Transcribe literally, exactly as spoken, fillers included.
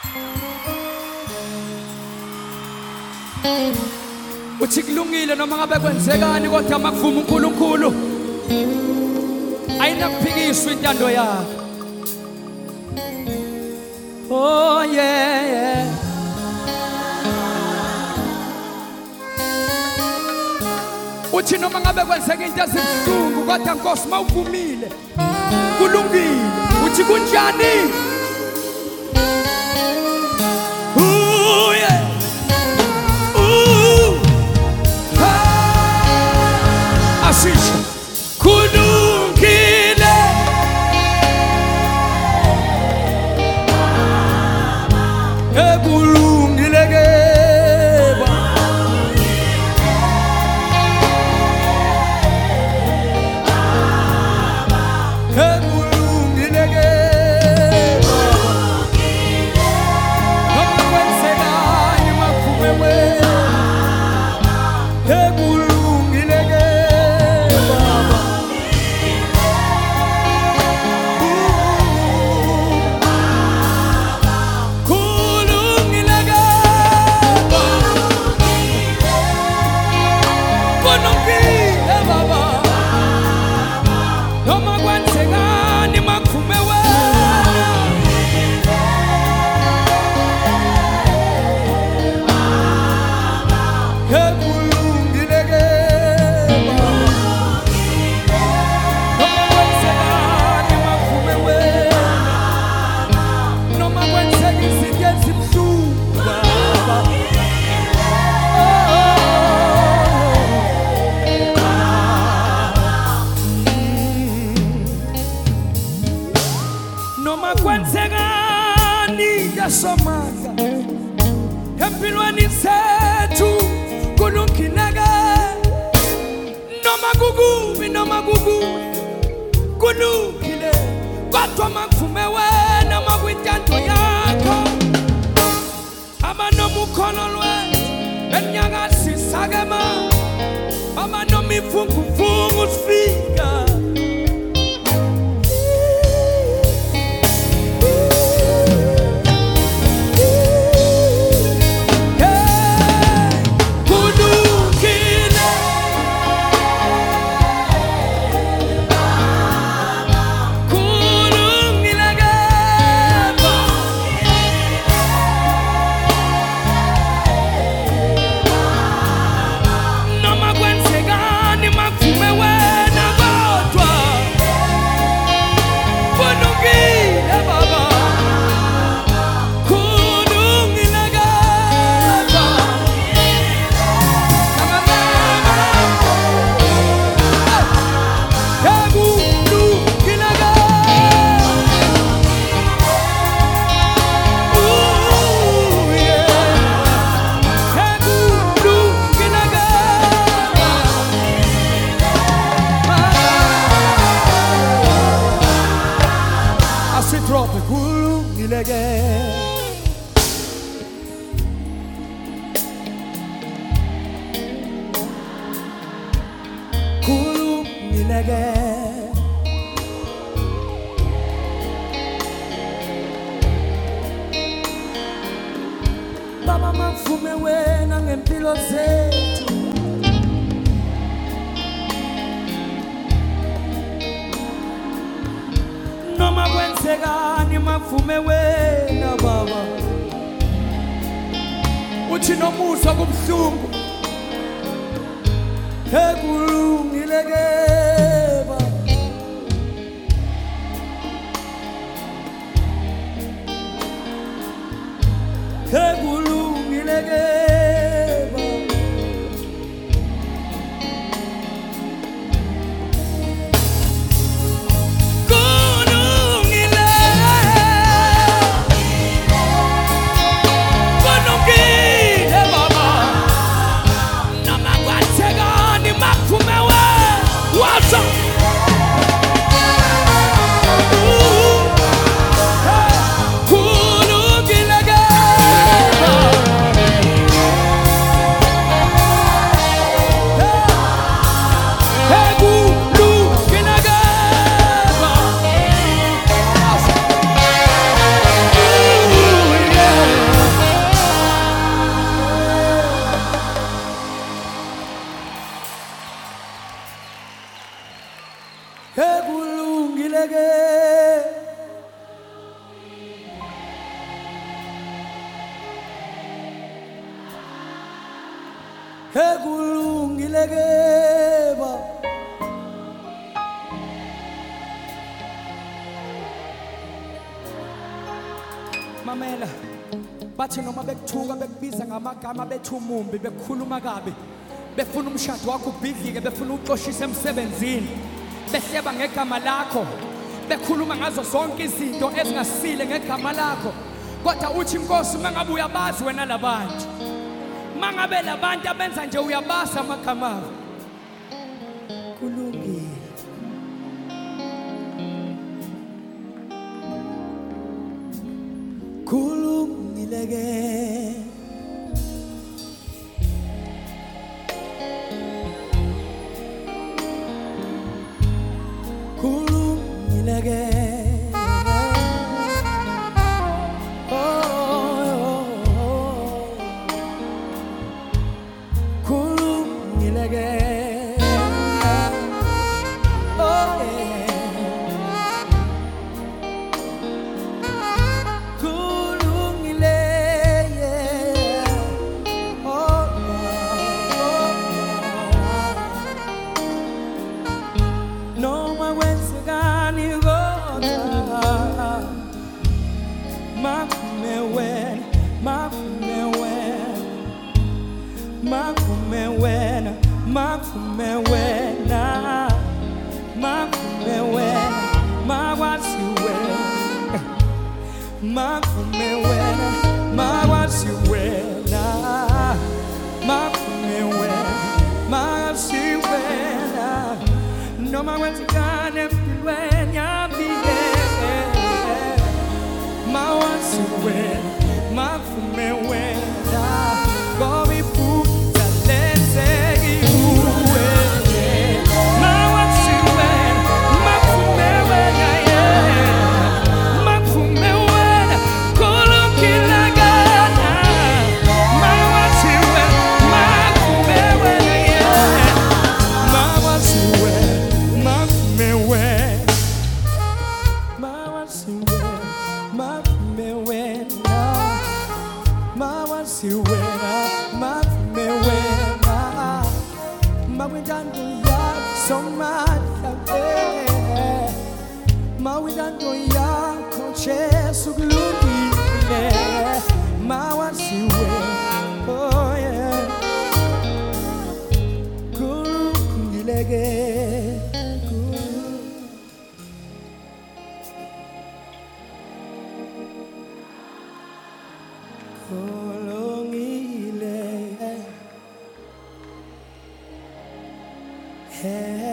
uthi kulungile noma ngabe kwenzekani kodwa makuvuma uNkulunkulu ayinakuphikiswa intando yakhe. Oh yeah, yeah. Uthi noma ngabe kwenzeka into ezibuhlungu kodwa Nkosi mawuvumile kulungile. Uthi kunjani? Oh yeah. Ooh. Ah. Asisha kulungile. Ekulungile ke. Somaka empilweni sethu kulungileke noma kukubi noma kukubi kulungile kodwa makuvume wena makwintando yakho abanoma ukholo lwethu enyakazisa ke ma abanoma ivunguvungu usifika. Baba mafume wena ngempilo zethu noma kwenzekani mafume wena baba uthi nomuzwa kubuhlungu ekulungileke baba ekulungileke ekulungile ke baba. Mamela bathi noma bekuthuka bekubiza ngamagama bethu umumbi bekukhuluma kabi befuna umshado wakho ubhidlike befuna uxoshisa emsebenzini behleba ngegama lakho bekhuluma ngazo zonke izinto ezingasile ngegama lakho kodwa uthi inkosi mangabe uyabazi wena labantu mangabe labantu abenza nje uyabasa amagama abo kulungile kulungile ke kulungile ke Hey